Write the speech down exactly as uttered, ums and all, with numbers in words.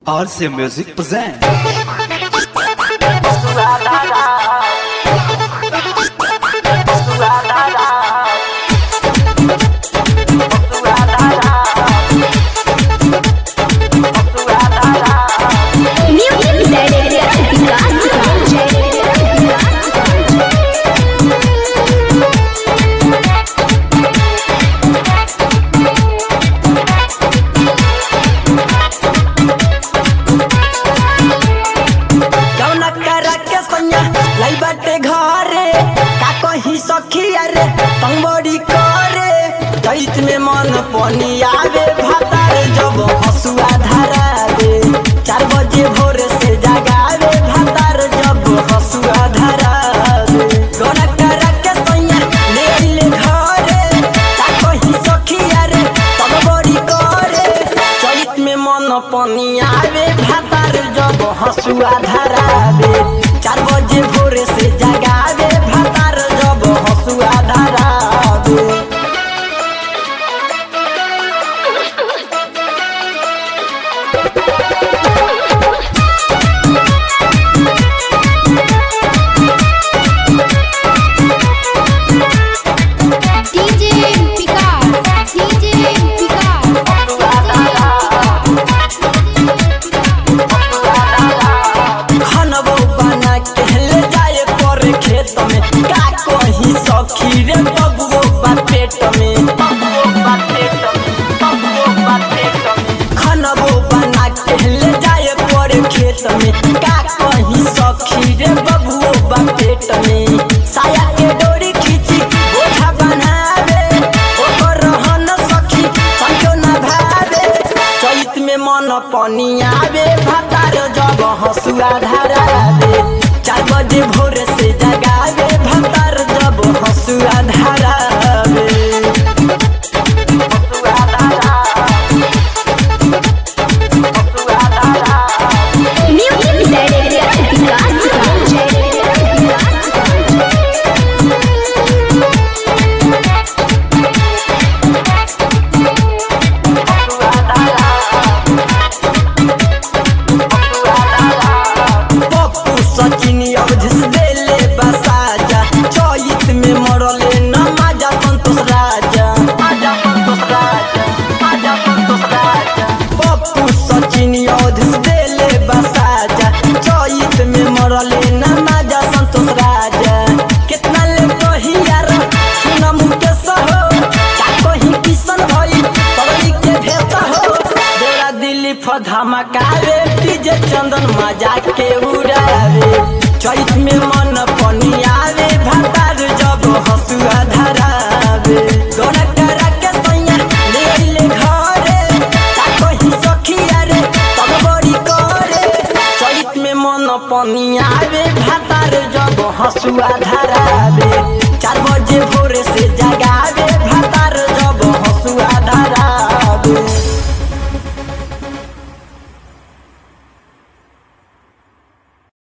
R C Music present. बाटे घरे का कही सखिया रे तंबड़ी करे दैत में मन पानी आवे भातार जब हसुआ धरावे चार बजे भोर से जगावे भातार जब हसुआ धरावे गोरा करा के सैया ले ले घरे का कही सखिया रे तंबड़ी करे दैत में मन पानी आवे भातार जब हसुआ धरावे चार बजे भोर से जगावे भातार जब हसुआ धरावे डीजे विकास डीजे विकास खनबो बना के ले जाए पर खेत में का कही सखी रे बबुओ बा पेट में बबुओ बा पेट में बबुओ बा पेट में खनबो बना के ले जाए पर खेत में का कही सखी रे बबुओ बा पेट में साया के डोरी खींची बोझा बनावे ओकर रहन सखी संजो ना भावे चैत में मन पानी आवे भातार जब हसुआ धरावे चार बजे भोर से जगावे भातार जब हसुआ धरावे हसुआ धरावे हसुआ धरावे म्यूजिक डायरेक्टर विकास पप्पू सचिनी अवधिस देले बसाजा चैत में मरले न माजा संतोष राजा माजा संतोष राजा माजा संतोष राजा पप्पू सचिनी अवधिस देले बसाजा चैत में मरले न माजा संतोष राजा कितना ले कही यार सुना मुके सहो का कही किसन भई पगली के भेता हो देरा दिल्ली फधमकावे डीजे चंदन मजा के उड़ावे चैत में मन पानी आवे भातार जब हसुआ धरावे गोरा करा के सैया ले ले घरे का कही सखिया रे तब बड़ी करे चैत में मन पानी आवे भातार जब हसुआ धरावे चार बजे भोर से जगा